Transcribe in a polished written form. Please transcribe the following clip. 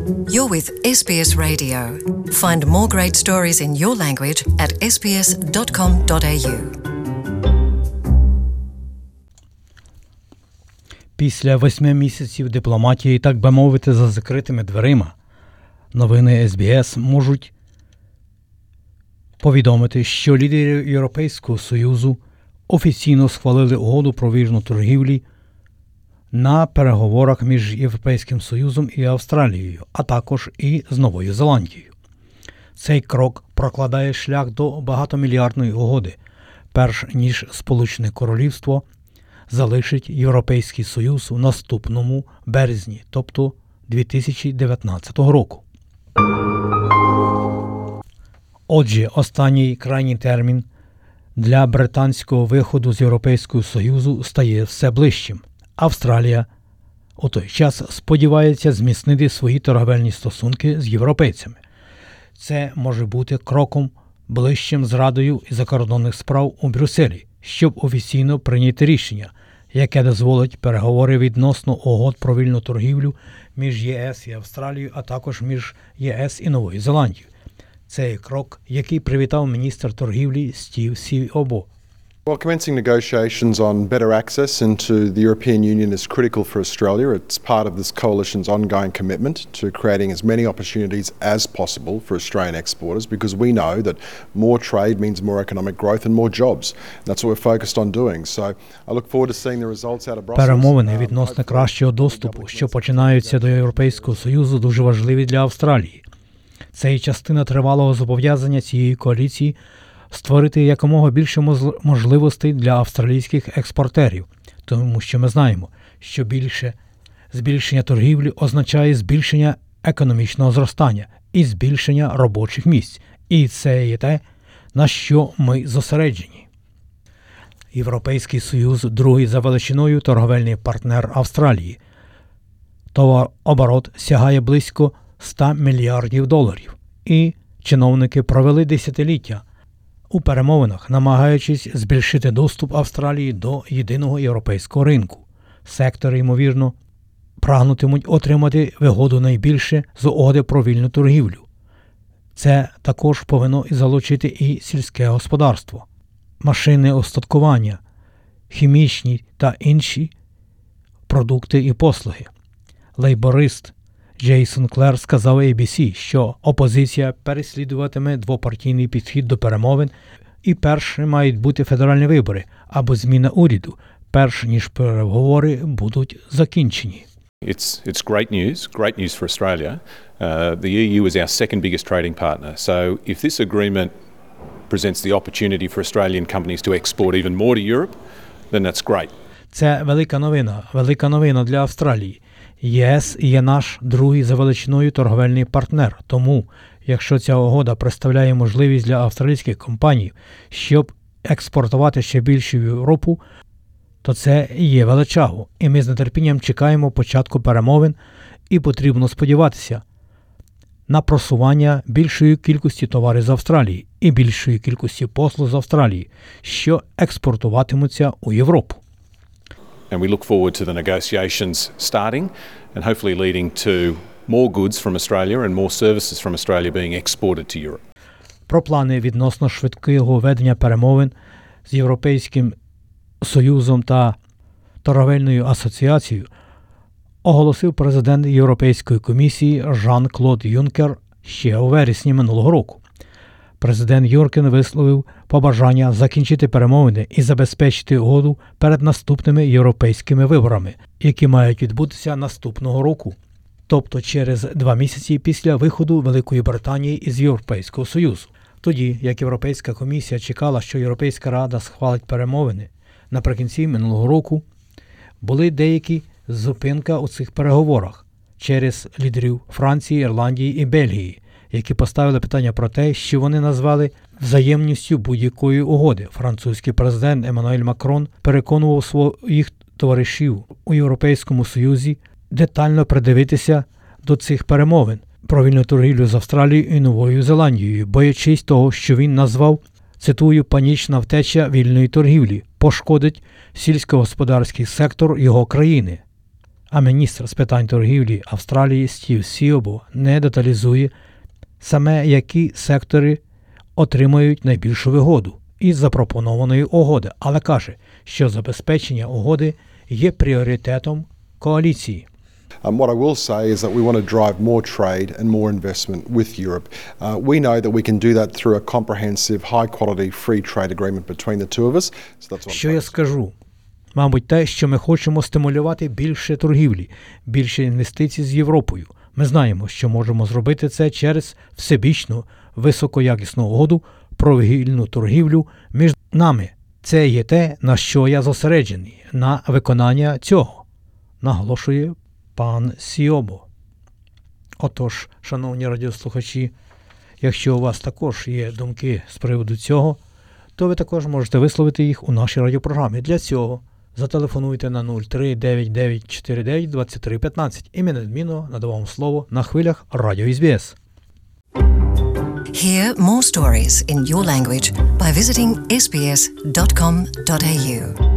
You're with SBS Radio. Find more great stories in your language at sbs.com.au. Після 8 місяців дипломатії, так би мовити, за закритими дверима, новини СБС можуть повідомити, що лідери Європейського Союзу офіційно схвалили угоду про вільну торгівлю на переговорах між Європейським Союзом і Австралією, а також і з Новою Зеландією. Цей крок прокладає шлях до багатомільярдної угоди, перш ніж Сполучене Королівство залишить Європейський Союз у наступному березні, тобто 2019 року. Отже, останній крайній термін для британського виходу з Європейського Союзу стає все ближчим. Австралія у той час сподівається зміцнити свої торговельні стосунки з європейцями. Це може бути кроком ближчим з Радою закордонних справ у Брюсселі, щоб офіційно прийняти рішення, яке дозволить переговори відносно угод про вільну торгівлю між ЄС і Австралією, а також між ЄС і Новою Зеландією. Це є крок, який привітав міністр торгівлі Стів Сіобо. Well, commencing negotiations on better access into the European Union is critical for Australia. It's part of this coalition's ongoing commitment to creating as many opportunities as possible for Australian exporters, because we know that more trade means more economic growth and more jobs. That's what we're focused on doing. So I look forward to seeing the results out of Brussels. Перемовини відносно кращого доступу, що починаються до Європейського Союзу, дуже важливі для Австралії. Це і частина тривалого зобов'язання цієї коаліції створити якомога більше можливостей для австралійських експортерів, тому що ми знаємо, що більше збільшення торгівлі означає збільшення економічного зростання і збільшення робочих місць. І це є те, на що ми зосереджені. Європейський Союз – другий за величиною торговельний партнер Австралії. Товарооборот сягає близько $100 мільярдів. І чиновники провели десятиліття у перемовинах, намагаючись збільшити доступ Австралії до єдиного європейського ринку. Сектори, ймовірно, прагнутимуть отримати вигоду найбільше з угоди про вільну торгівлю. Це також повинно залучити і сільське господарство, машинне устаткування, хімічні та інші продукти і послуги. Лейборист Джейсон Клер сказав ABC, що опозиція переслідуватиме двопартійний підхід до перемовин і перше мають бути федеральні вибори або зміна уряду, перш ніж переговори будуть закінчені. It's great news for Australia. The EU is our second biggest trading partner. So if this agreement presents the opportunity for Australian companies to export even more to Europe, then that's great. Це велика новина для Австралії. ЄС є наш другий за величиною торговельний партнер, тому, якщо ця угода представляє можливість для австралійських компаній, щоб експортувати ще більше в Європу, то це і є величаго. І ми з нетерпінням чекаємо початку перемовин і потрібно сподіватися на просування більшої кількості товарів з Австралії і більшої кількості послуг з Австралії, що експортуватимуться у Європу. And we look forward to the negotiations starting and hopefully leading to more goods from Australia and more services from Australia being exported to Europe. Про плани відносно швидкого ведення перемовин з Європейським Союзом та торговельною асоціацією оголосив президент Європейської комісії Жан-Клод Юнкер ще у вересні минулого року. Президент Юнкер висловив побажання закінчити перемовини і забезпечити угоду перед наступними європейськими виборами, які мають відбутися наступного року, тобто через 2 місяці після виходу Великої Британії із Європейського Союзу. Тоді, як Європейська комісія чекала, що Європейська Рада схвалить перемовини наприкінці минулого року, були деякі зупинка у цих переговорах через лідерів Франції, Ірландії і Бельгії, які поставили питання про те, що вони назвали взаємністю будь-якої угоди. Французький президент Еммануель Макрон переконував своїх товаришів у Європейському Союзі детально придивитися до цих перемовин про вільну торгівлю з Австралією і Новою Зеландією, боячись того, що він назвав, цитую, «панічна втеча вільної торгівлі пошкодить сільськогосподарський сектор його країни». а міністр з питань торгівлі Австралії Стів Сіобо не деталізує саме, які сектори отримають найбільшу вигоду із запропонованої угоди, але каже, що забезпечення угоди є пріоритетом коаліції. What I will say is that we want to drive more trade and more investment with Europe. We know that we can do that through a comprehensive, high-quality free trade agreement between the two of us. So that's what Що я скажу? Мабуть, те, що ми хочемо стимулювати більше торгівлі, більше інвестицій з Європою. Ми знаємо, що можемо зробити це через всебічну, високоякісну угоду про вільну торгівлю між нами. Це є те, на що я зосереджений, на виконання цього, наголошує пан Сіобо. Отож, шановні радіослухачі, якщо у вас також є думки з приводу цього, то ви також можете висловити їх у нашій радіопрограмі. Для цього зателефонуйте на 03-9949-2315 і ми неодмінно надамо слово на хвилях Радіо СБС. Hear more stories in your language by visiting sbs.com.au.